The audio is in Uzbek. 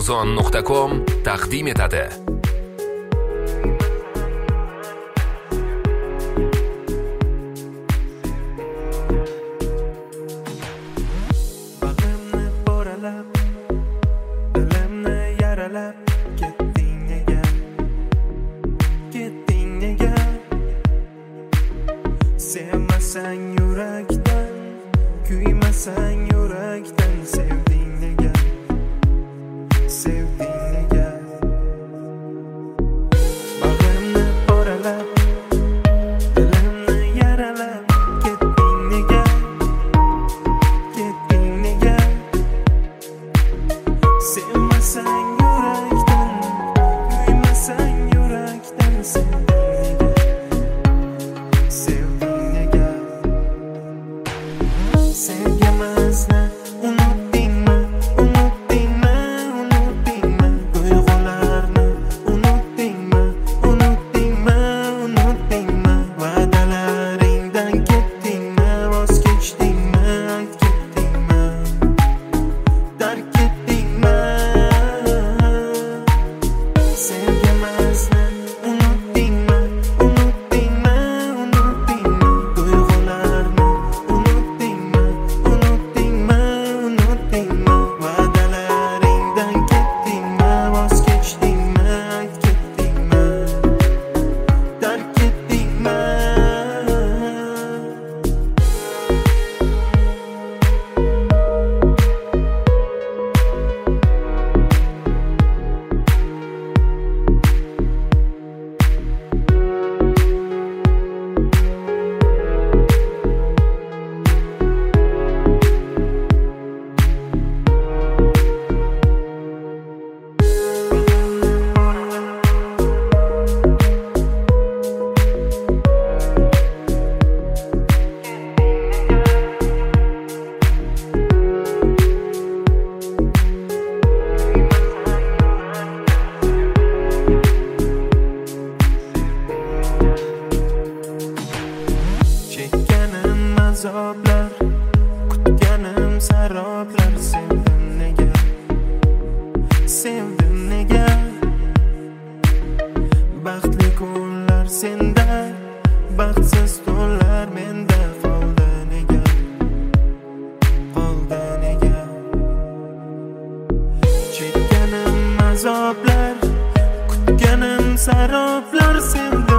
Amazon.com taqdim etadi. Bag'rimni poralab, dilimni yaralab, ketding nega? Ketding nega? Sevmasang yurakdan, kuymasang yurakdan, sevding nega? Sevding nega? Bag'rimni poralab, dilimni yaralab, ketding nega? Ketding nega? Sevmasang yurakdan, kuymasang yurakdan, sevding nega? Sevding nega? Sevgimizni unutdingmi? Unutdingmi? Unutdingmi? Tuyg'ularni unutdingmi? Unutdingmi? Unutdingmi? Va'dalaringdan ketdingmi? Voz kechdingmi? Ayt ketdingmi? Tark etdingmi? Sevgimizni unutdingmi? Unutdingmi? Unutdingmi? Tuyg'ularni unutdingmi? Unutdingmi? Unutdingmi? Va'dalaringdan ketdingmi? Voz kechdingmi? Ayt ketdingmi? Tark etdingmi? Chekkanim azoblar, kutganim saroblar, sevdim nega? Sevdim nega? Baxtli kunlar senda, baxtsiz tunlar menda, qoldi nega? Qoldi nega? Chekkanim azoblar, kutganim saroblar, sevdim